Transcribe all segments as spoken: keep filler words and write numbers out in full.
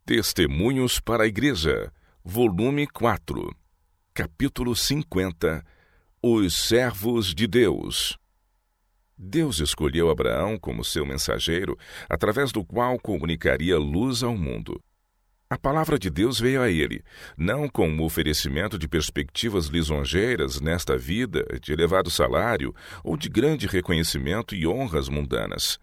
Testemunhos para a Igreja, volume quatro, capítulo cinquenta. Os servos de Deus. Deus escolheu Abraão como seu mensageiro, através do qual comunicaria luz ao mundo. A palavra de Deus veio a ele, não com um oferecimento de perspectivas lisonjeiras nesta vida, de elevado salário ou de grande reconhecimento e honras mundanas.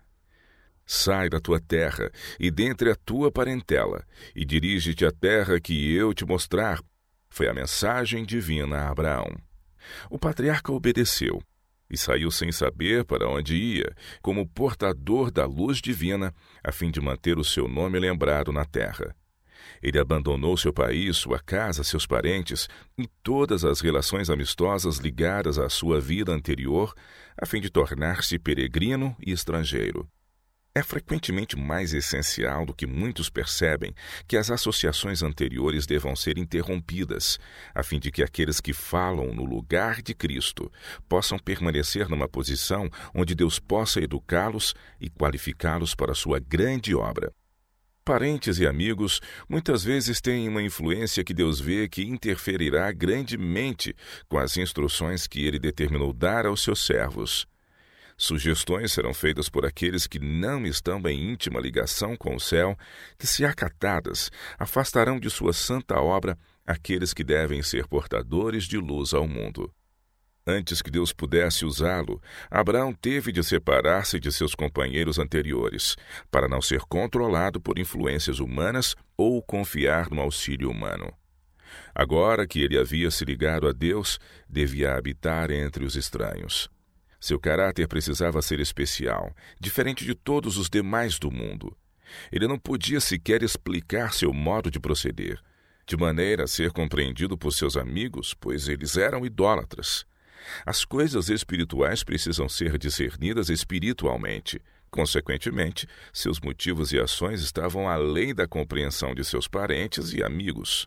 Sai da tua terra e dentre a tua parentela, e dirige-te à terra que eu te mostrar, foi a mensagem divina a Abraão. O patriarca obedeceu, e saiu sem saber para onde ia, como portador da luz divina, a fim de manter o seu nome lembrado na terra. Ele abandonou seu país, sua casa, seus parentes e todas as relações amistosas ligadas à sua vida anterior, a fim de tornar-se peregrino e estrangeiro. É frequentemente mais essencial do que muitos percebem que as associações anteriores devam ser interrompidas, a fim de que aqueles que falam no lugar de Cristo possam permanecer numa posição onde Deus possa educá-los e qualificá-los para a sua grande obra. Parentes e amigos muitas vezes têm uma influência que Deus vê que interferirá grandemente com as instruções que Ele determinou dar aos seus servos. Sugestões serão feitas por aqueles que não estão em íntima ligação com o céu, que, se acatadas, afastarão de sua santa obra aqueles que devem ser portadores de luz ao mundo. Antes que Deus pudesse usá-lo, Abraão teve de separar-se de seus companheiros anteriores, para não ser controlado por influências humanas ou confiar no auxílio humano. Agora que ele havia se ligado a Deus, devia habitar entre os estranhos. Seu caráter precisava ser especial, diferente de todos os demais do mundo. Ele não podia sequer explicar seu modo de proceder, de maneira a ser compreendido por seus amigos, pois eles eram idólatras. As coisas espirituais precisam ser discernidas espiritualmente. Consequentemente, seus motivos e ações estavam além da compreensão de seus parentes e amigos.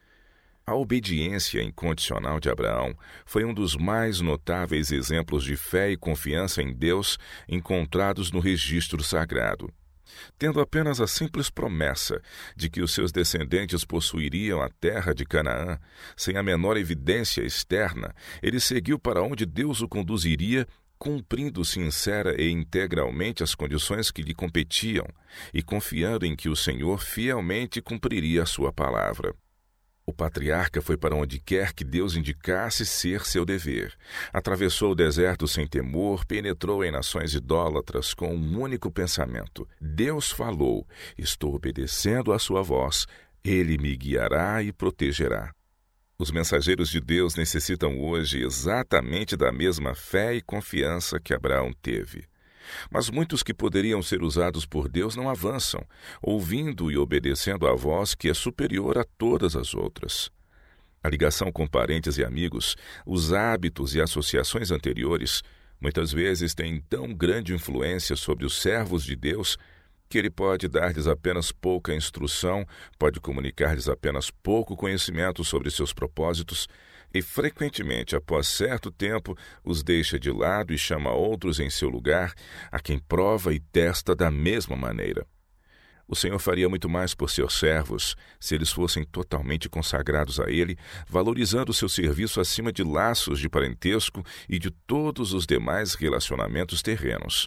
A obediência incondicional de Abraão foi um dos mais notáveis exemplos de fé e confiança em Deus encontrados no registro sagrado. Tendo apenas a simples promessa de que os seus descendentes possuiriam a terra de Canaã, sem a menor evidência externa, ele seguiu para onde Deus o conduziria, cumprindo sincera e integralmente as condições que lhe competiam e confiando em que o Senhor fielmente cumpriria a sua palavra. O patriarca foi para onde quer que Deus indicasse ser seu dever. Atravessou o deserto sem temor, penetrou em nações idólatras com um único pensamento. Deus falou, estou obedecendo à sua voz, Ele me guiará e protegerá. Os mensageiros de Deus necessitam hoje exatamente da mesma fé e confiança que Abraão teve. Mas muitos que poderiam ser usados por Deus não avançam, ouvindo e obedecendo à voz que é superior a todas as outras. A ligação com parentes e amigos, os hábitos e associações anteriores, muitas vezes têm tão grande influência sobre os servos de Deus que ele pode dar-lhes apenas pouca instrução, pode comunicar-lhes apenas pouco conhecimento sobre seus propósitos e, frequentemente, após certo tempo, os deixa de lado e chama outros em seu lugar, a quem prova e testa da mesma maneira. O Senhor faria muito mais por seus servos se eles fossem totalmente consagrados a Ele, valorizando seu serviço acima de laços de parentesco e de todos os demais relacionamentos terrenos.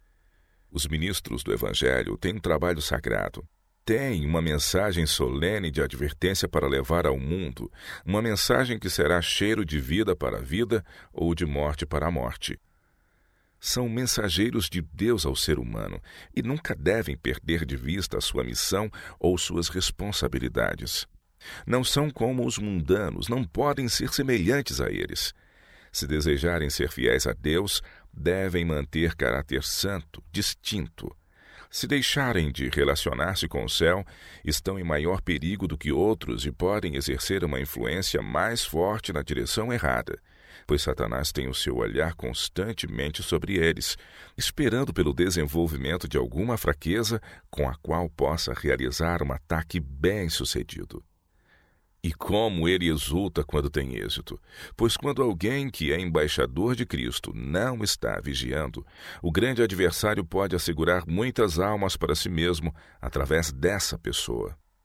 Os ministros do Evangelho têm um trabalho sagrado. Têm uma mensagem solene de advertência para levar ao mundo, uma mensagem que será cheiro de vida para a vida ou de morte para a morte. São mensageiros de Deus ao ser humano e nunca devem perder de vista a sua missão ou suas responsabilidades. Não são como os mundanos, não podem ser semelhantes a eles. Se desejarem ser fiéis a Deus, devem manter caráter santo, distinto. Se deixarem de relacionar-se com o céu, estão em maior perigo do que outros e podem exercer uma influência mais forte na direção errada, pois Satanás tem o seu olhar constantemente sobre eles, esperando pelo desenvolvimento de alguma fraqueza com a qual possa realizar um ataque bem-sucedido. E como ele exulta quando tem êxito, pois quando alguém que é embaixador de Cristo não está vigiando, o grande adversário pode assegurar muitas almas para si mesmo através dessa pessoa.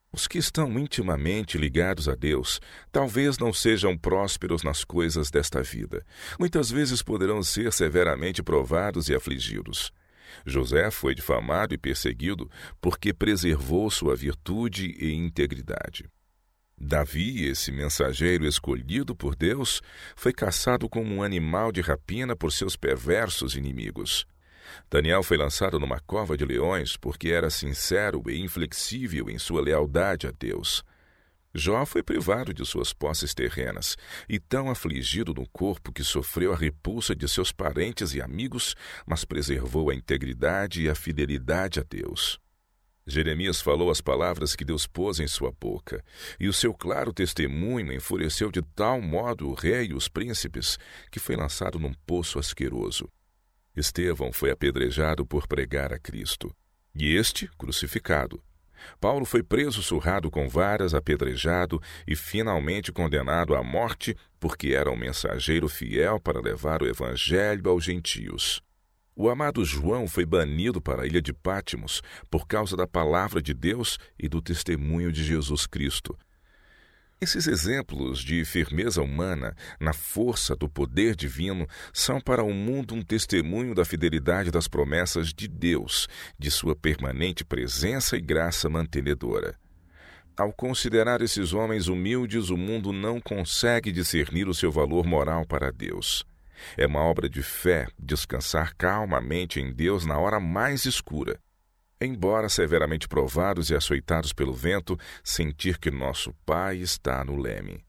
Os que estão intimamente ligados a Deus talvez não sejam prósperos nas coisas desta vida. Muitas vezes poderão ser severamente provados e afligidos. José foi difamado e perseguido porque preservou sua virtude e integridade. Davi, esse mensageiro escolhido por Deus, foi caçado como um animal de rapina por seus perversos inimigos. Daniel foi lançado numa cova de leões porque era sincero e inflexível em sua lealdade a Deus. Jó foi privado de suas posses terrenas e tão afligido no corpo que sofreu a repulsa de seus parentes e amigos, mas preservou a integridade e a fidelidade a Deus. Jeremias falou as palavras que Deus pôs em sua boca, e o seu claro testemunho enfureceu de tal modo o rei e os príncipes que foi lançado num poço asqueroso. Estevão foi apedrejado por pregar a Cristo, e este crucificado. Paulo foi preso, surrado com varas, apedrejado e finalmente condenado à morte porque era um mensageiro fiel para levar o evangelho aos gentios. O amado João foi banido para a ilha de Pátimos por causa da palavra de Deus e do testemunho de Jesus Cristo. Esses exemplos de firmeza humana na força do poder divino são para o mundo um testemunho da fidelidade das promessas de Deus, de sua permanente presença e graça mantenedora. Ao considerar esses homens humildes, o mundo não consegue discernir o seu valor moral para Deus. É uma obra de fé descansar calmamente em Deus na hora mais escura. Embora severamente provados e açoitados pelo vento, sentir que nosso Pai está no leme.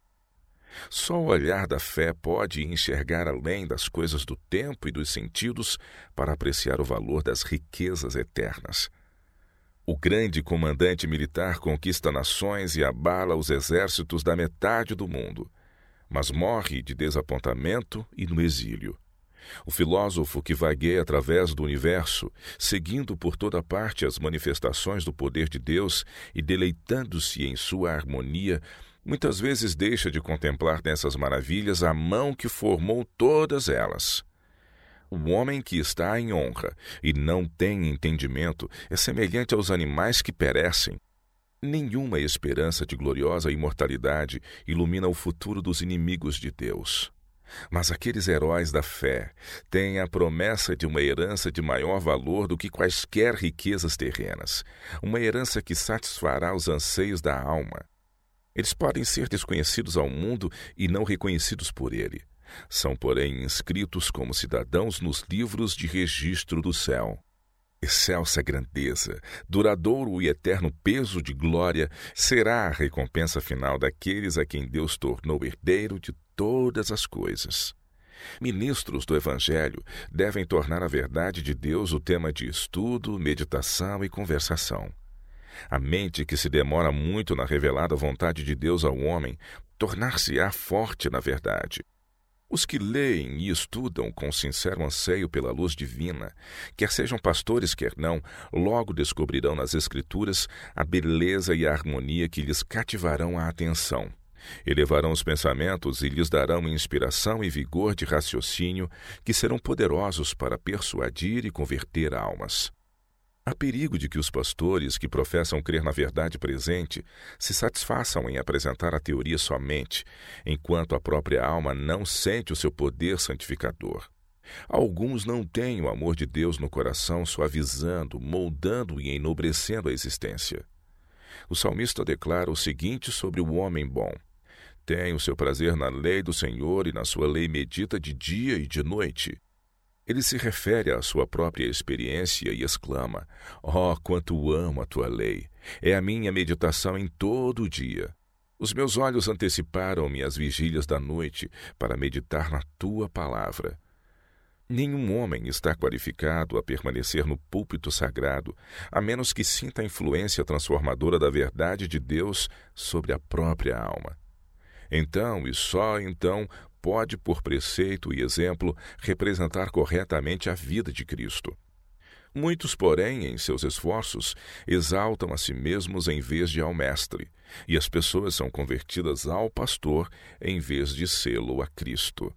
Só o olhar da fé pode enxergar além das coisas do tempo e dos sentidos para apreciar o valor das riquezas eternas. O grande comandante militar conquista nações e abala os exércitos da metade do mundo, mas morre de desapontamento e no exílio. O filósofo que vagueia através do universo, seguindo por toda parte as manifestações do poder de Deus e deleitando-se em sua harmonia, muitas vezes deixa de contemplar nessas maravilhas a mão que formou todas elas. O homem que está em honra e não tem entendimento é semelhante aos animais que perecem. Nenhuma esperança de gloriosa imortalidade ilumina o futuro dos inimigos de Deus. Mas aqueles heróis da fé têm a promessa de uma herança de maior valor do que quaisquer riquezas terrenas, uma herança que satisfará os anseios da alma. Eles podem ser desconhecidos ao mundo e não reconhecidos por ele. São, porém, inscritos como cidadãos nos livros de registro do céu. Excelsa grandeza, duradouro e eterno peso de glória será a recompensa final daqueles a quem Deus tornou herdeiro de todas as coisas. Ministros do Evangelho devem tornar a verdade de Deus o tema de estudo, meditação e conversação. A mente que se demora muito na revelada vontade de Deus ao homem, tornar-se-á forte na verdade. Os que leem e estudam com sincero anseio pela luz divina, quer sejam pastores, quer não, logo descobrirão nas Escrituras a beleza e a harmonia que lhes cativarão a atenção. Elevarão os pensamentos e lhes darão inspiração e vigor de raciocínio que serão poderosos para persuadir e converter almas. Há perigo de que os pastores que professam crer na verdade presente se satisfaçam em apresentar a teoria somente, enquanto a própria alma não sente o seu poder santificador. Alguns não têm o amor de Deus no coração, suavizando, moldando e enobrecendo a existência. O salmista declara o seguinte sobre o homem bom: tem o seu prazer na lei do Senhor e na sua lei medita de dia e de noite. Ele se refere à sua própria experiência e exclama: ó, quanto amo a tua lei! É a minha meditação em todo o dia. Os meus olhos anteciparam-me as vigílias da noite para meditar na tua palavra. Nenhum homem está qualificado a permanecer no púlpito sagrado, a menos que sinta a influência transformadora da verdade de Deus sobre a própria alma. Então, e só então, pode, por preceito e exemplo, representar corretamente a vida de Cristo. Muitos, porém, em seus esforços, exaltam a si mesmos em vez de ao Mestre, e as pessoas são convertidas ao pastor em vez de sê-lo a Cristo.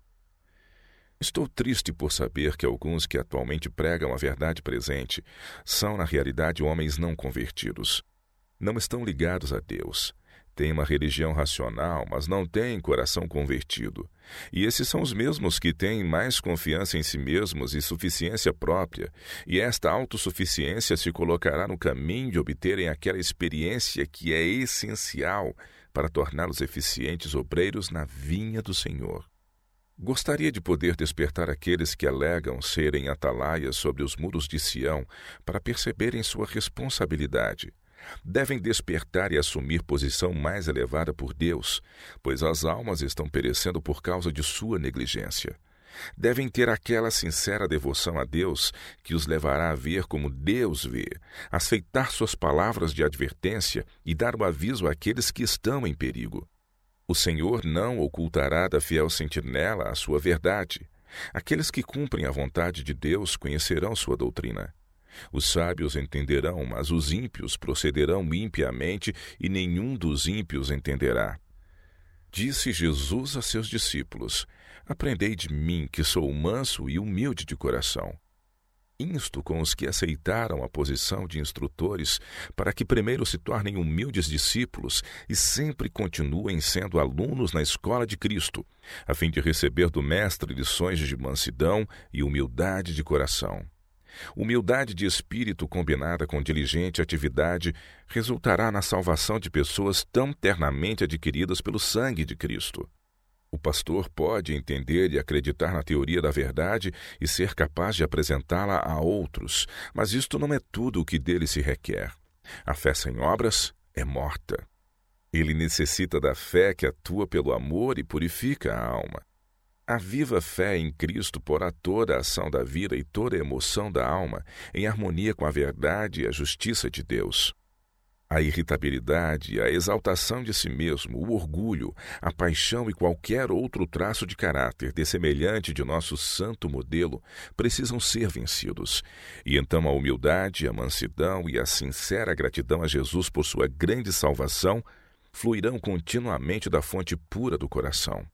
Estou triste por saber que alguns que atualmente pregam a verdade presente são, na realidade, homens não convertidos. não estão ligados a Deus. Têm uma religião racional, mas não têm coração convertido. E esses são os mesmos que têm mais confiança em si mesmos e suficiência própria, e esta autossuficiência se colocará no caminho de obterem aquela experiência que é essencial para torná-los eficientes obreiros na vinha do Senhor. Gostaria de poder despertar aqueles que alegam serem atalaias sobre os muros de Sião para perceberem sua responsabilidade. Devem despertar e assumir posição mais elevada por Deus, pois as almas estão perecendo por causa de sua negligência. Devem ter aquela sincera devoção a Deus que os levará a ver como Deus vê, aceitar suas palavras de advertência e dar o aviso àqueles que estão em perigo. O Senhor não ocultará da fiel sentinela a sua verdade. Aqueles que cumprem a vontade de Deus conhecerão sua doutrina. Os sábios entenderão, mas os ímpios procederão impiamente, e nenhum dos ímpios entenderá. Disse Jesus a seus discípulos: Aprendei de mim, que sou manso e humilde de coração. Insto com os que aceitaram a posição de instrutores para que primeiro se tornem humildes discípulos e sempre continuem sendo alunos na escola de Cristo, a fim de receber do Mestre lições de mansidão e humildade de coração. Humildade de espírito combinada com diligente atividade resultará na salvação de pessoas tão ternamente adquiridas pelo sangue de Cristo. O pastor pode entender e acreditar na teoria da verdade e ser capaz de apresentá-la a outros, mas isto não é tudo o que dele se requer. A fé sem obras é morta. Ele necessita da fé que atua pelo amor e purifica a alma. A viva fé em Cristo porá toda a ação da vida e toda a emoção da alma em harmonia com a verdade e a justiça de Deus. A irritabilidade, a exaltação de si mesmo, o orgulho, a paixão e qualquer outro traço de caráter dessemelhante de nosso santo modelo precisam ser vencidos. E então a humildade, a mansidão e a sincera gratidão a Jesus por sua grande salvação fluirão continuamente da fonte pura do coração.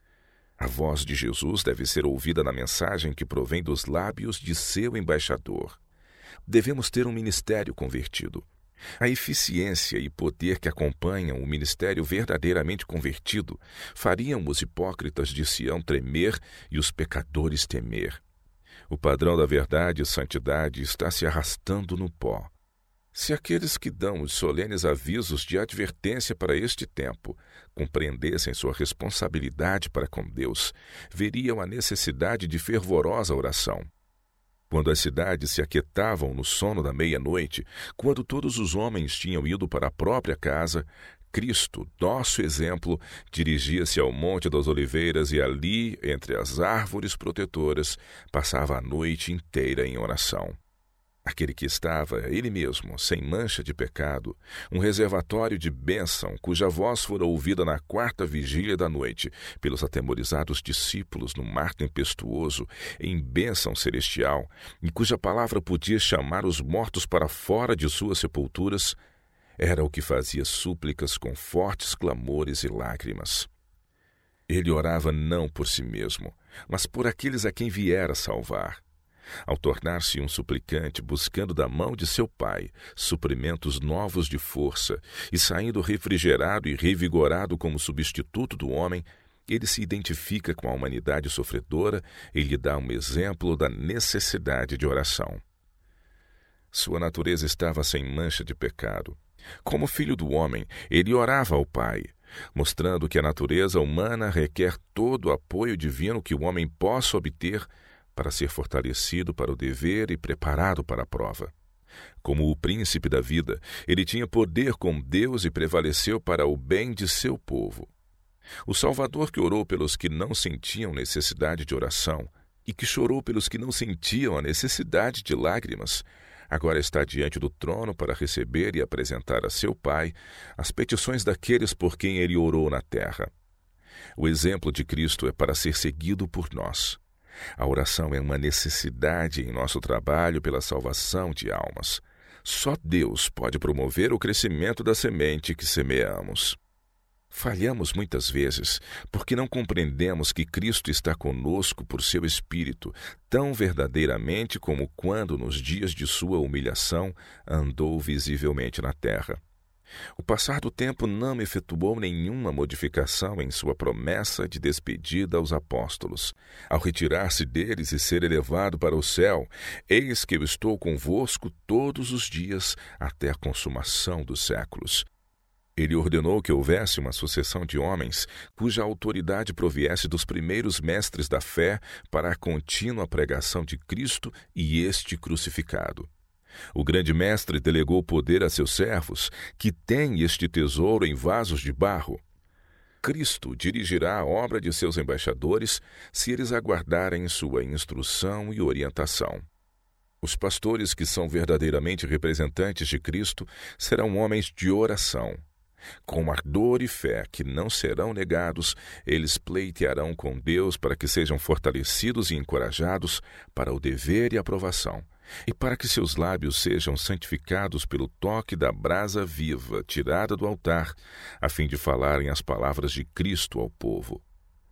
A voz de Jesus deve ser ouvida na mensagem que provém dos lábios de seu embaixador. Devemos ter um ministério convertido. A eficiência e poder que acompanham o ministério verdadeiramente convertido fariam os hipócritas de Sião tremer e os pecadores temer. O padrão da verdade e santidade está se arrastando no pó. Se aqueles que dão os solenes avisos de advertência para este tempo compreendessem sua responsabilidade para com Deus, veriam a necessidade de fervorosa oração. Quando as cidades se aquietavam no sono da meia-noite, quando todos os homens tinham ido para a própria casa, Cristo, nosso exemplo, dirigia-se ao Monte das Oliveiras e ali, entre as árvores protetoras, passava a noite inteira em oração. Aquele que estava, ele mesmo, sem mancha de pecado, um reservatório de bênção, cuja voz fora ouvida na quarta vigília da noite, pelos atemorizados discípulos no mar tempestuoso, em bênção celestial, e cuja palavra podia chamar os mortos para fora de suas sepulturas, era o que fazia súplicas com fortes clamores e lágrimas. Ele orava não por si mesmo, mas por aqueles a quem viera salvar. Ao tornar-se um suplicante buscando da mão de seu Pai suprimentos novos de força e saindo refrigerado e revigorado como substituto do homem, ele se identifica com a humanidade sofredora e lhe dá um exemplo da necessidade de oração. Sua natureza estava sem mancha de pecado. Como filho do homem, ele orava ao Pai, mostrando que a natureza humana requer todo o apoio divino que o homem possa obter para ser fortalecido para o dever e preparado para a prova. Como o príncipe da vida, ele tinha poder com Deus e prevaleceu para o bem de seu povo. O Salvador que orou pelos que não sentiam necessidade de oração e que chorou pelos que não sentiam a necessidade de lágrimas, agora está diante do trono para receber e apresentar a seu Pai as petições daqueles por quem ele orou na terra. O exemplo de Cristo é para ser seguido por nós. A oração é uma necessidade em nosso trabalho pela salvação de almas. Só Deus pode promover o crescimento da semente que semeamos. Falhamos muitas vezes porque não compreendemos que Cristo está conosco por seu Espírito, tão verdadeiramente como quando, nos dias de sua humilhação, andou visivelmente na terra. O passar do tempo não efetuou nenhuma modificação em sua promessa de despedida aos apóstolos. Ao retirar-se deles e ser elevado para o céu, eis que eu estou convosco todos os dias até a consumação dos séculos. Ele ordenou que houvesse uma sucessão de homens, cuja autoridade proviesse dos primeiros mestres da fé para a contínua pregação de Cristo e este crucificado. O grande mestre delegou poder a seus servos, que têm este tesouro em vasos de barro. Cristo dirigirá a obra de seus embaixadores se eles aguardarem sua instrução e orientação. Os pastores que são verdadeiramente representantes de Cristo serão homens de oração. Com ardor e fé que não serão negados, eles pleitearão com Deus para que sejam fortalecidos e encorajados para o dever e aprovação, e para que seus lábios sejam santificados pelo toque da brasa viva tirada do altar, a fim de falarem as palavras de Cristo ao povo.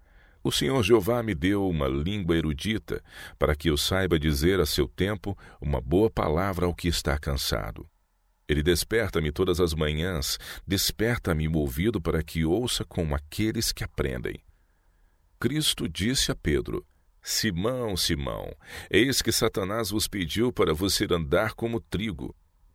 O Senhor Jeová me deu uma língua erudita, para que eu saiba dizer a seu tempo uma boa palavra ao que está cansado. Ele desperta-me todas as manhãs, desperta-me o ouvido para que ouça com aqueles que aprendem. Cristo disse a Pedro: Simão, Simão, eis que Satanás vos pediu para você andar como trigo.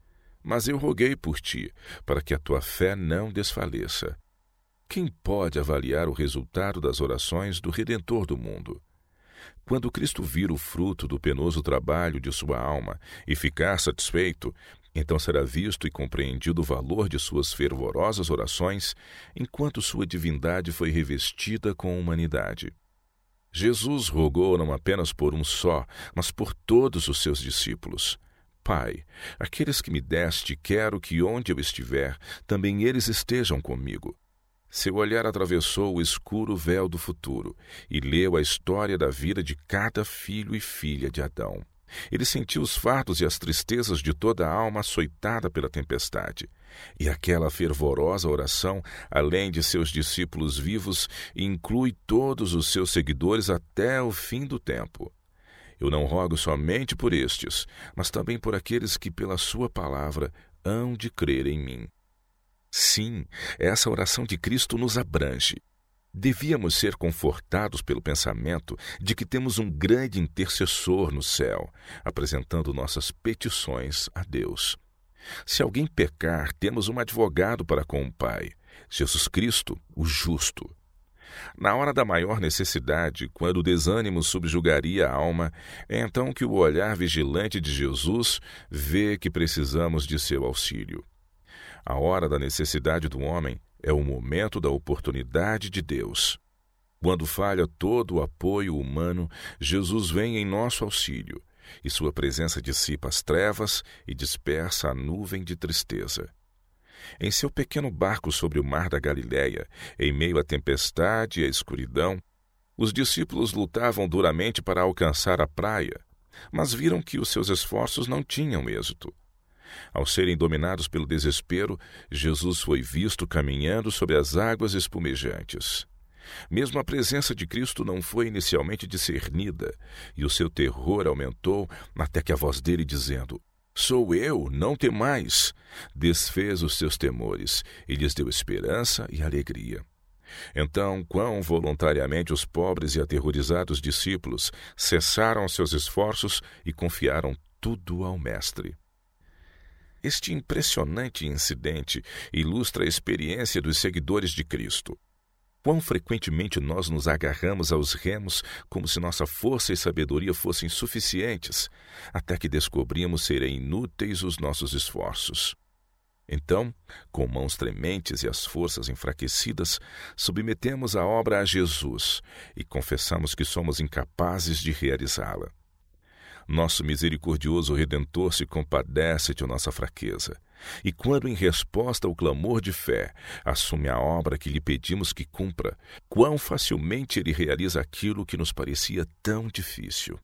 Mas eu roguei por ti, para que a tua fé não desfaleça. Quem pode avaliar o resultado das orações do Redentor do mundo? Quando Cristo vir o fruto do penoso trabalho de sua alma e ficar satisfeito, então será visto e compreendido o valor de suas fervorosas orações, enquanto sua divindade foi revestida com humanidade. Jesus rogou não apenas por um só, mas por todos os seus discípulos. Pai, aqueles que me deste, quero que onde eu estiver, também eles estejam comigo. Seu olhar atravessou o escuro véu do futuro e leu a história da vida de cada filho e filha de Adão. Ele sentiu os fardos e as tristezas de toda a alma açoitada pela tempestade. E aquela fervorosa oração, além de seus discípulos vivos, inclui todos os seus seguidores até o fim do tempo. Eu não rogo somente por estes, mas também por aqueles que, pela sua palavra, hão de crer em mim. Sim, essa oração de Cristo nos abrange. Devíamos ser confortados pelo pensamento de que temos um grande intercessor no céu, apresentando nossas petições a Deus. Se alguém pecar, temos um advogado para com o Pai, Jesus Cristo, o justo. Na hora da maior necessidade, quando o desânimo subjugaria a alma, é então que o olhar vigilante de Jesus vê que precisamos de seu auxílio. A hora da necessidade do homem é o momento da oportunidade de Deus. Quando falha todo o apoio humano, Jesus vem em nosso auxílio, e sua presença dissipa as trevas e dispersa a nuvem de tristeza. Em seu pequeno barco sobre o mar da Galileia, em meio à tempestade e à escuridão, os discípulos lutavam duramente para alcançar a praia, mas viram que os seus esforços não tinham êxito. Ao serem dominados pelo desespero, Jesus foi visto caminhando sobre as águas espumejantes. Mesmo a presença de Cristo não foi inicialmente discernida, e o seu terror aumentou até que a voz dele dizendo: Sou eu, não temais, desfez os seus temores e lhes deu esperança e alegria. Então, quão voluntariamente os pobres e aterrorizados discípulos cessaram seus esforços e confiaram tudo ao Mestre. Este impressionante incidente ilustra a experiência dos seguidores de Cristo. Quão frequentemente nós nos agarramos aos remos como se nossa força e sabedoria fossem suficientes, até que descobrimos serem inúteis os nossos esforços. Então, com mãos trementes e as forças enfraquecidas, submetemos a obra a Jesus e confessamos que somos incapazes de realizá-la. Nosso misericordioso Redentor se compadece de nossa fraqueza, e quando, em resposta ao clamor de fé, assume a obra que lhe pedimos que cumpra, quão facilmente ele realiza aquilo que nos parecia tão difícil.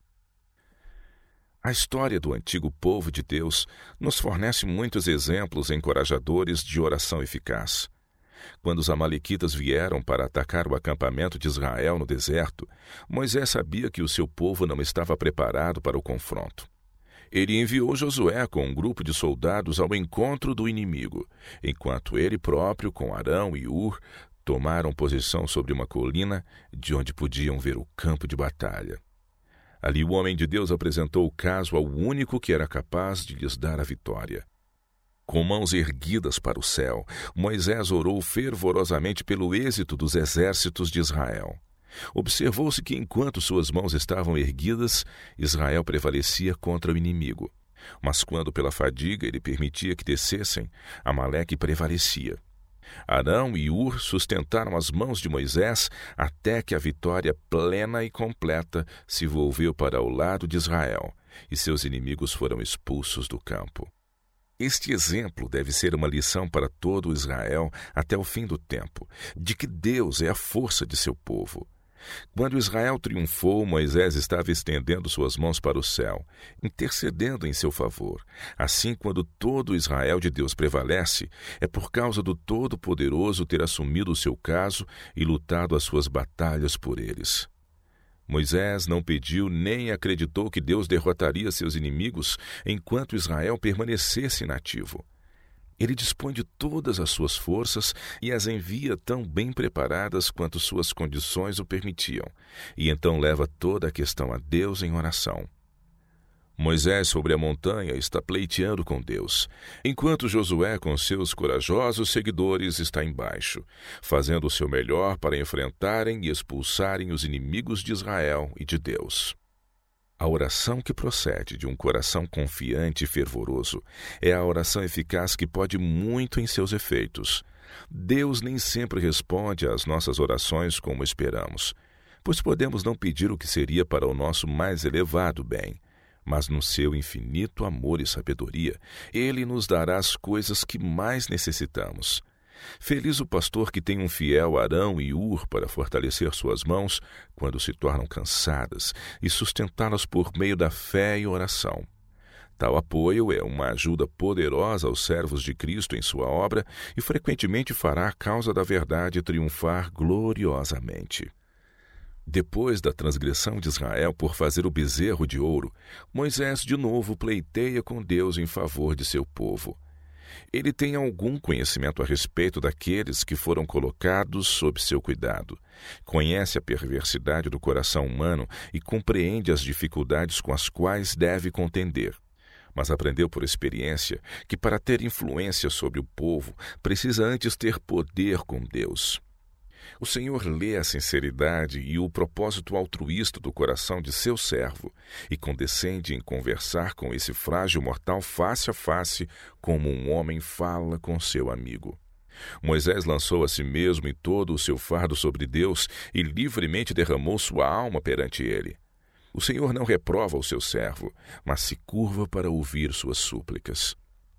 A história do antigo povo de Deus nos fornece muitos exemplos encorajadores de oração eficaz. Quando os amalequitas vieram para atacar o acampamento de Israel no deserto, Moisés sabia que o seu povo não estava preparado para o confronto. Ele enviou Josué com um grupo de soldados ao encontro do inimigo, enquanto ele próprio, com Arão e Ur, tomaram posição sobre uma colina de onde podiam ver o campo de batalha. Ali o homem de Deus apresentou o caso ao único que era capaz de lhes dar a vitória. Com mãos erguidas para o céu, Moisés orou fervorosamente pelo êxito dos exércitos de Israel. Observou-se que, enquanto suas mãos estavam erguidas, Israel prevalecia contra o inimigo. Mas quando pela fadiga ele permitia que descessem, Amaleque prevalecia. Arão e Ur sustentaram as mãos de Moisés até que a vitória plena e completa se volveu para o lado de Israel, e seus inimigos foram expulsos do campo. Este exemplo deve ser uma lição para todo Israel até o fim do tempo, de que Deus é a força de seu povo. Quando Israel triunfou, Moisés estava estendendo suas mãos para o céu, intercedendo em seu favor. Assim, quando todo Israel de Deus prevalece, é por causa do Todo-Poderoso ter assumido o seu caso e lutado as suas batalhas por eles. Moisés não pediu nem acreditou que Deus derrotaria seus inimigos enquanto Israel permanecesse inativo. Ele dispõe de todas as suas forças e as envia tão bem preparadas quanto suas condições o permitiam, e então leva toda a questão a Deus em oração. Moisés, sobre a montanha, está pleiteando com Deus, enquanto Josué, com seus corajosos seguidores, está embaixo, fazendo o seu melhor para enfrentarem e expulsarem os inimigos de Israel e de Deus. A oração que procede de um coração confiante e fervoroso é a oração eficaz que pode muito em seus efeitos. Deus nem sempre responde às nossas orações como esperamos, pois podemos não pedir o que seria para o nosso mais elevado bem, mas no seu infinito amor e sabedoria, Ele nos dará as coisas que mais necessitamos. Feliz o pastor que tem um fiel Arão e Ur para fortalecer suas mãos quando se tornam cansadas e sustentá-las por meio da fé e oração. Tal apoio é uma ajuda poderosa aos servos de Cristo em sua obra e frequentemente fará a causa da verdade triunfar gloriosamente. Depois da transgressão de Israel por fazer o bezerro de ouro, Moisés de novo pleiteia com Deus em favor de seu povo. Ele tem algum conhecimento a respeito daqueles que foram colocados sob seu cuidado. Conhece a perversidade do coração humano e compreende as dificuldades com as quais deve contender. Mas aprendeu por experiência que para ter influência sobre o povo, precisa antes ter poder com Deus. O Senhor lê a sinceridade e o propósito altruísta do coração de seu servo e condescende em conversar com esse frágil mortal face a face, como um homem fala com seu amigo. Moisés lançou a si mesmo e todo o seu fardo sobre Deus e livremente derramou sua alma perante ele. O Senhor não reprova o seu servo, mas se curva para ouvir suas súplicas.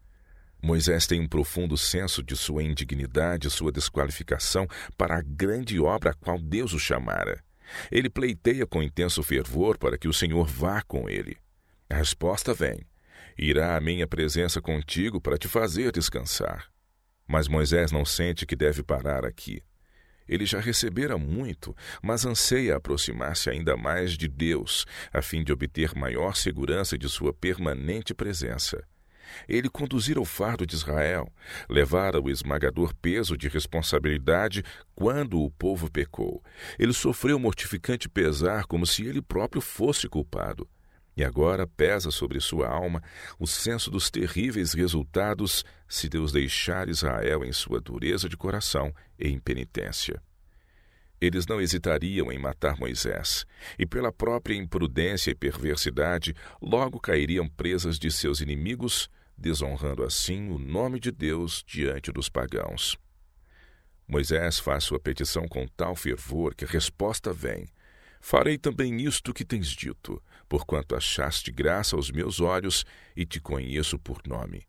Moisés tem um profundo senso de sua indignidade e sua desqualificação para a grande obra a qual Deus o chamara. Ele pleiteia com intenso fervor para que o Senhor vá com ele. A resposta vem: irá à minha presença contigo para te fazer descansar. Mas Moisés não sente que deve parar aqui. Ele já recebera muito, mas anseia aproximar-se ainda mais de Deus, a fim de obter maior segurança de sua permanente presença. Ele conduzira o fardo de Israel, levara o esmagador peso de responsabilidade quando o povo pecou. Ele sofreu mortificante pesar como se ele próprio fosse culpado. E agora pesa sobre sua alma o senso dos terríveis resultados se Deus deixar Israel em sua dureza de coração e impenitência. Eles não hesitariam em matar Moisés, e pela própria imprudência e perversidade logo cairiam presas de seus inimigos, desonrando assim o nome de Deus diante dos pagãos. Moisés faz sua petição com tal fervor que a resposta vem: farei também isto que tens dito, porquanto achaste graça aos meus olhos e te conheço por nome.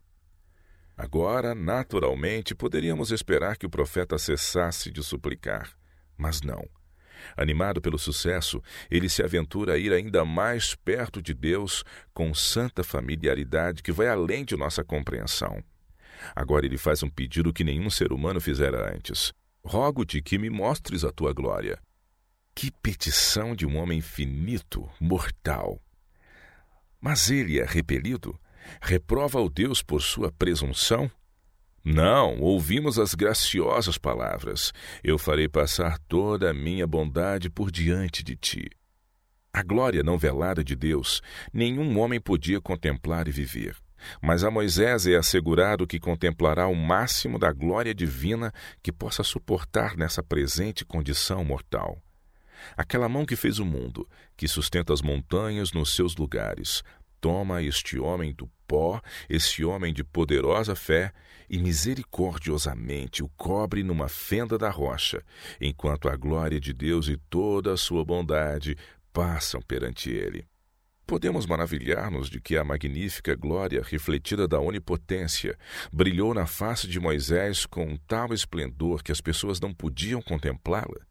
Agora, naturalmente, poderíamos esperar que o profeta cessasse de suplicar, mas não. Animado pelo sucesso, ele se aventura a ir ainda mais perto de Deus com santa familiaridade que vai além de nossa compreensão. Agora ele faz um pedido que nenhum ser humano fizera antes: rogo-te que me mostres a tua glória. Que petição de um homem finito, mortal! Mas ele é repelido? Reprova o Deus por sua presunção? Não, ouvimos as graciosas palavras. Eu farei passar toda a minha bondade por diante de ti. A glória não velada de Deus, nenhum homem podia contemplar e viver. Mas a Moisés é assegurado que contemplará o máximo da glória divina que possa suportar nessa presente condição mortal. Aquela mão que fez o mundo, que sustenta as montanhas nos seus lugares, toma este homem do pó, esse homem de poderosa fé, e misericordiosamente o cobre numa fenda da rocha, enquanto a glória de Deus e toda a sua bondade passam perante ele. Podemos maravilhar-nos de que a magnífica glória refletida da onipotência brilhou na face de Moisés com tal esplendor que as pessoas não podiam contemplá-la.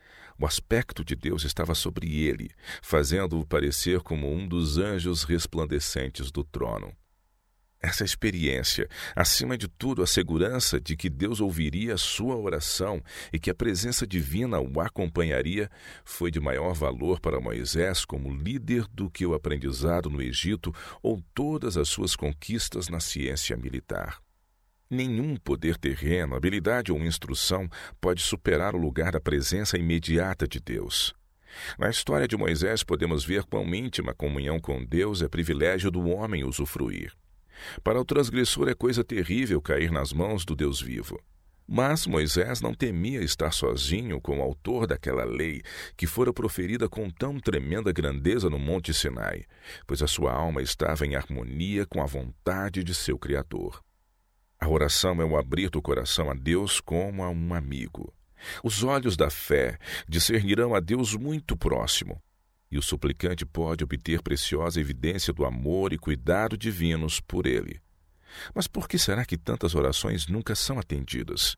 O aspecto de Deus estava sobre ele, fazendo-o parecer como um dos anjos resplandecentes do trono. Essa experiência, acima de tudo a segurança de que Deus ouviria a sua oração e que a presença divina o acompanharia, foi de maior valor para Moisés como líder do que o aprendizado no Egito ou todas as suas conquistas na ciência militar. Nenhum poder terreno, habilidade ou instrução pode superar o lugar da presença imediata de Deus. Na história de Moisés podemos ver quão íntima comunhão com Deus é privilégio do homem usufruir. Para o transgressor é coisa terrível cair nas mãos do Deus vivo. Mas Moisés não temia estar sozinho com o autor daquela lei que fora proferida com tão tremenda grandeza no Monte Sinai, pois a sua alma estava em harmonia com a vontade de seu Criador. A oração é o abrir do coração a Deus como a um amigo. Os olhos da fé discernirão a Deus muito próximo, e o suplicante pode obter preciosa evidência do amor e cuidado divinos por ele. Mas por que será que tantas orações nunca são atendidas?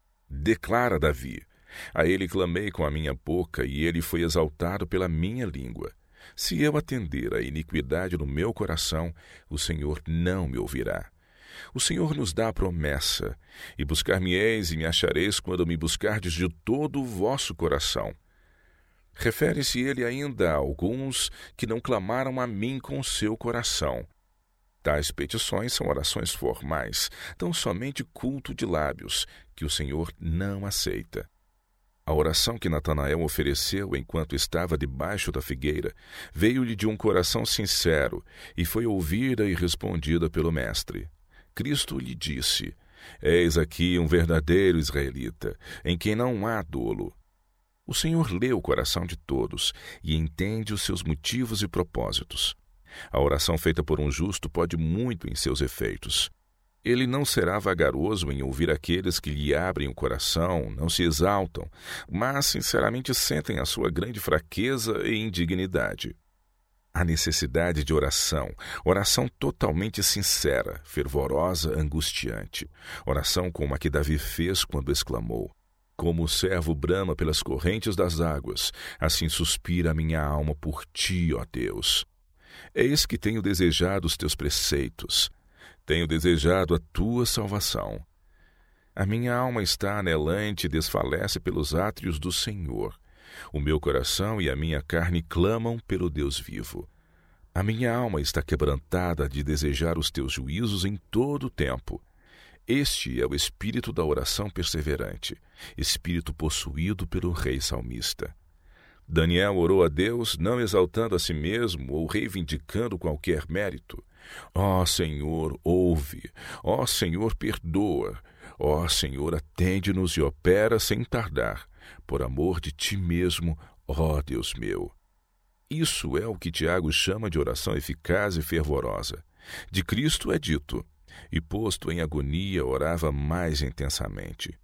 Declara Davi: a ele clamei com a minha boca, e ele foi exaltado pela minha língua. Se eu atender à iniquidade no meu coração, o Senhor não me ouvirá. O Senhor nos dá a promessa: e buscar-me-eis e me achareis quando me buscardes de todo o vosso coração. Refere-se ele ainda a alguns que não clamaram a mim com o seu coração. Tais petições são orações formais, tão somente culto de lábios, que o Senhor não aceita. A oração que Natanael ofereceu enquanto estava debaixo da figueira veio-lhe de um coração sincero e foi ouvida e respondida pelo Mestre. Cristo lhe disse: eis aqui um verdadeiro israelita, em quem não há dolo. O Senhor lê o coração de todos e entende os seus motivos e propósitos. A oração feita por um justo pode muito em seus efeitos. Ele não será vagaroso em ouvir aqueles que lhe abrem o coração, não se exaltam, mas sinceramente sentem a sua grande fraqueza e indignidade. A necessidade de oração, oração totalmente sincera, fervorosa, angustiante. Oração como a que Davi fez quando exclamou: como o servo brama pelas correntes das águas, assim suspira a minha alma por ti, ó Deus. Eis que tenho desejado os teus preceitos, tenho desejado a tua salvação. A minha alma está anelante e desfalece pelos átrios do Senhor. O meu coração e a minha carne clamam pelo Deus vivo. A minha alma está quebrantada de desejar os teus juízos em todo o tempo. Este é o espírito da oração perseverante, espírito possuído pelo rei salmista. Daniel orou a Deus, não exaltando a si mesmo ou reivindicando qualquer mérito. Ó Senhor, ouve. Ó Senhor, perdoa. Ó Senhor, atende-nos e opera sem tardar, por amor de ti mesmo, ó Deus meu. Isso é o que Tiago chama de oração eficaz e fervorosa. De Cristo é dito: e posto em agonia, orava mais intensamente.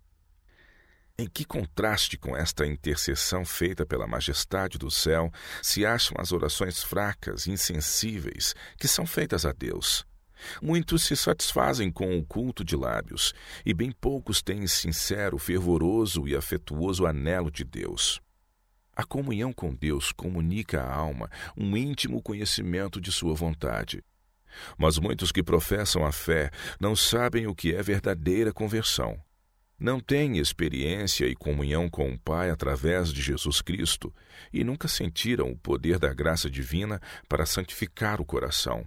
Em que contraste com esta intercessão feita pela majestade do céu se acham as orações fracas, insensíveis, que são feitas a Deus. Muitos se satisfazem com o culto de lábios, e bem poucos têm sincero, fervoroso e afetuoso anelo de Deus. A comunhão com Deus comunica à alma um íntimo conhecimento de sua vontade. Mas muitos que professam a fé não sabem o que é verdadeira conversão. Não têm experiência e comunhão com o Pai através de Jesus Cristo e nunca sentiram o poder da graça divina para santificar o coração.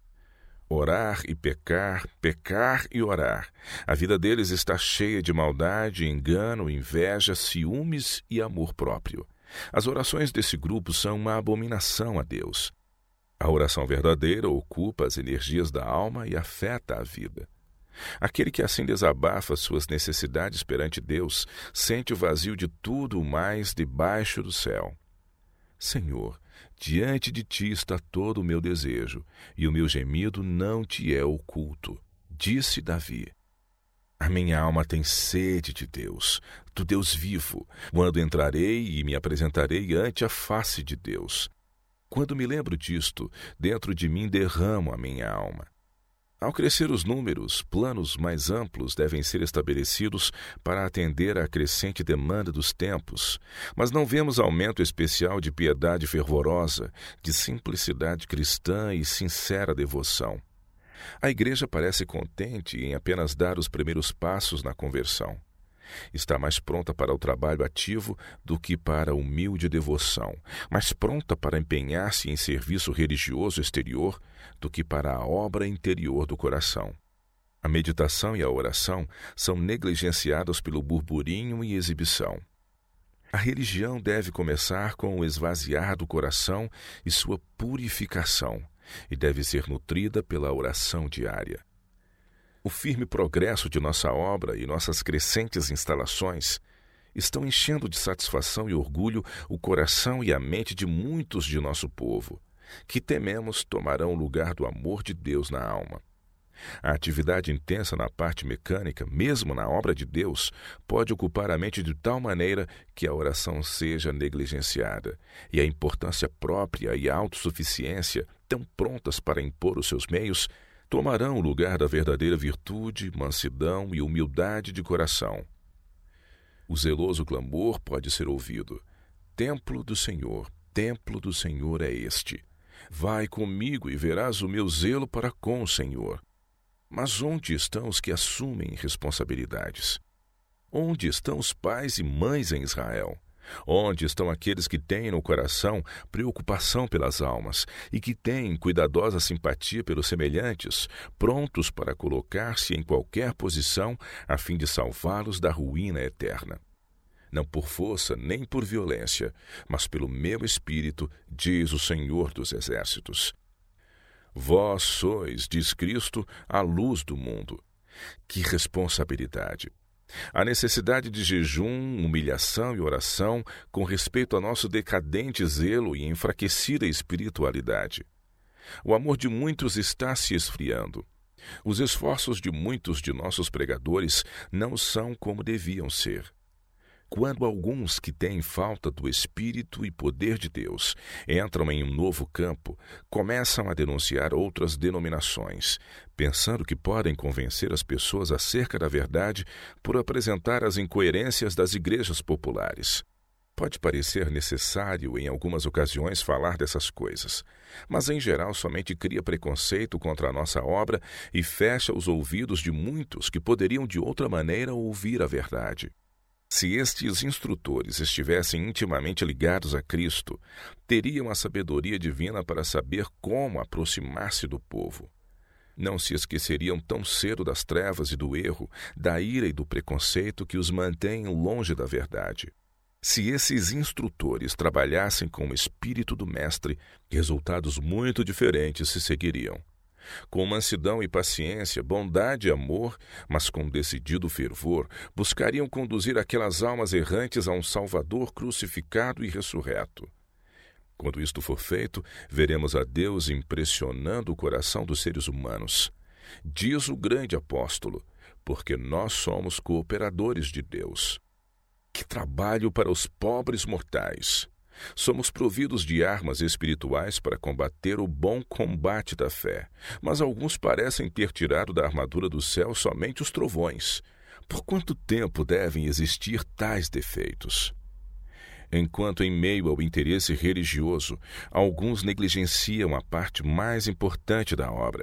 Orar e pecar, pecar e orar. A vida deles está cheia de maldade, engano, inveja, ciúmes e amor próprio. As orações desse grupo são uma abominação a Deus. A oração verdadeira ocupa as energias da alma e afeta a vida. Aquele que assim desabafa suas necessidades perante Deus sente o vazio de tudo o mais debaixo do céu. Senhor, diante de ti está todo o meu desejo, e o meu gemido não te é oculto, disse Davi. A minha alma tem sede de Deus, do Deus vivo, quando entrarei e me apresentarei ante a face de Deus. Quando me lembro disto, dentro de mim derramo a minha alma. Ao crescer os números, planos mais amplos devem ser estabelecidos para atender à crescente demanda dos tempos, mas não vemos aumento especial de piedade fervorosa, de simplicidade cristã e sincera devoção. A igreja parece contente em apenas dar os primeiros passos na conversão. Está mais pronta para o trabalho ativo do que para a humilde devoção, mais pronta para empenhar-se em serviço religioso exterior do que para a obra interior do coração. A meditação e a oração são negligenciadas pelo burburinho e exibição. A religião deve começar com o esvaziar do coração e sua purificação, e deve ser nutrida pela oração diária. O firme progresso de nossa obra e nossas crescentes instalações estão enchendo de satisfação e orgulho o coração e a mente de muitos de nosso povo, que tememos tomarão o lugar do amor de Deus na alma. A atividade intensa na parte mecânica, mesmo na obra de Deus, pode ocupar a mente de tal maneira que a oração seja negligenciada, e a importância própria e a autossuficiência, tão prontas para impor os seus meios, tomarão o lugar da verdadeira virtude, mansidão e humildade de coração. O zeloso clamor pode ser ouvido. Templo do Senhor, templo do Senhor é este. Vai comigo e verás o meu zelo para com o Senhor. Mas onde estão os que assumem responsabilidades? Onde estão os pais e mães em Israel? Onde estão aqueles que têm no coração preocupação pelas almas e que têm cuidadosa simpatia pelos semelhantes, prontos para colocar-se em qualquer posição a fim de salvá-los da ruína eterna? Não por força nem por violência, mas pelo meu espírito, diz o Senhor dos Exércitos. Vós sois, diz Cristo, a luz do mundo. Que responsabilidade! A necessidade de jejum, humilhação e oração com respeito ao nosso decadente zelo e enfraquecida espiritualidade. O amor de muitos está se esfriando. Os esforços de muitos de nossos pregadores não são como deviam ser. Quando alguns que têm falta do Espírito e poder de Deus entram em um novo campo, começam a denunciar outras denominações, pensando que podem convencer as pessoas acerca da verdade por apresentar as incoerências das igrejas populares. Pode parecer necessário em algumas ocasiões falar dessas coisas, mas em geral somente cria preconceito contra a nossa obra e fecha os ouvidos de muitos que poderiam de outra maneira ouvir a verdade. Se estes instrutores estivessem intimamente ligados a Cristo, teriam a sabedoria divina para saber como aproximar-se do povo. Não se esqueceriam tão cedo das trevas e do erro, da ira e do preconceito que os mantêm longe da verdade. Se esses instrutores trabalhassem com o espírito do Mestre, resultados muito diferentes se seguiriam. Com mansidão e paciência, bondade e amor, mas com decidido fervor, buscariam conduzir aquelas almas errantes a um Salvador crucificado e ressurreto. Quando isto for feito, veremos a Deus impressionando o coração dos seres humanos. Diz o grande apóstolo, porque nós somos cooperadores de Deus. Que trabalho para os pobres mortais! Somos providos de armas espirituais para combater o bom combate da fé, mas alguns parecem ter tirado da armadura do céu somente os trovões. Por quanto tempo devem existir tais defeitos? Enquanto em meio ao interesse religioso, alguns negligenciam a parte mais importante da obra.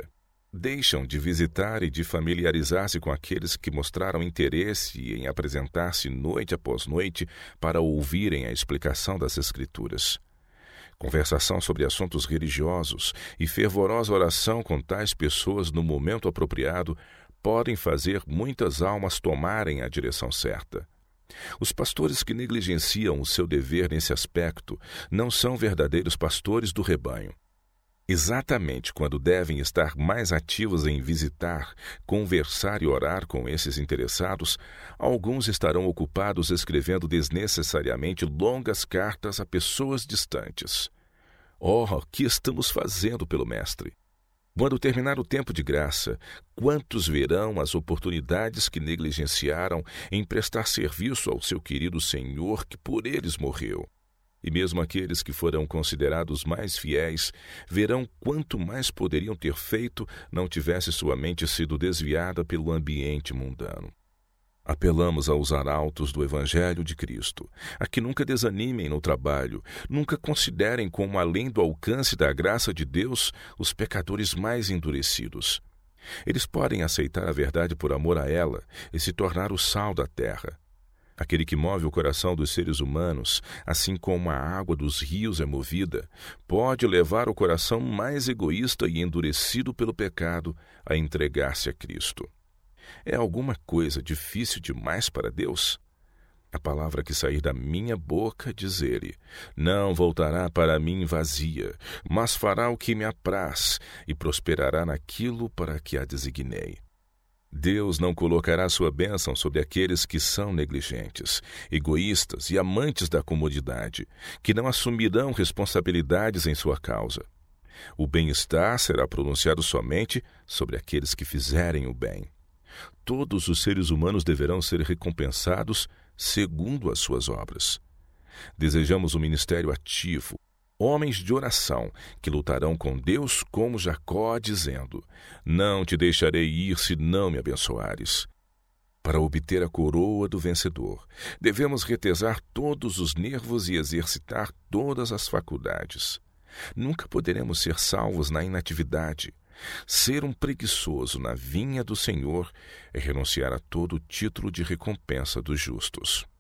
Deixam de visitar e de familiarizar-se com aqueles que mostraram interesse em apresentar-se noite após noite para ouvirem a explicação das Escrituras. Conversação sobre assuntos religiosos e fervorosa oração com tais pessoas no momento apropriado podem fazer muitas almas tomarem a direção certa. Os pastores que negligenciam o seu dever nesse aspecto não são verdadeiros pastores do rebanho. Exatamente quando devem estar mais ativos em visitar, conversar e orar com esses interessados, alguns estarão ocupados escrevendo desnecessariamente longas cartas a pessoas distantes. Oh, o que estamos fazendo pelo Mestre? Quando terminar o tempo de graça, quantos verão as oportunidades que negligenciaram em prestar serviço ao seu querido Senhor que por eles morreu? E mesmo aqueles que foram considerados mais fiéis verão quanto mais poderiam ter feito não tivesse sua mente sido desviada pelo ambiente mundano. Apelamos aos arautos do Evangelho de Cristo, a que nunca desanimem no trabalho, nunca considerem como além do alcance da graça de Deus os pecadores mais endurecidos. Eles podem aceitar a verdade por amor a ela e se tornar o sal da terra. Aquele que move o coração dos seres humanos, assim como a água dos rios é movida, pode levar o coração mais egoísta e endurecido pelo pecado a entregar-se a Cristo. É alguma coisa difícil demais para Deus? A palavra que sair da minha boca, diz ele, não voltará para mim vazia, mas fará o que me apraz e prosperará naquilo para que a designei. Deus não colocará sua bênção sobre aqueles que são negligentes, egoístas e amantes da comodidade, que não assumirão responsabilidades em sua causa. O bem-estar será pronunciado somente sobre aqueles que fizerem o bem. Todos os seres humanos deverão ser recompensados segundo as suas obras. Desejamos um ministério ativo, homens de oração, que lutarão com Deus como Jacó, dizendo, não te deixarei ir se não me abençoares. Para obter a coroa do vencedor, devemos retesar todos os nervos e exercitar todas as faculdades. Nunca poderemos ser salvos na inatividade. Ser um preguiçoso na vinha do Senhor é renunciar a todo título de recompensa dos justos.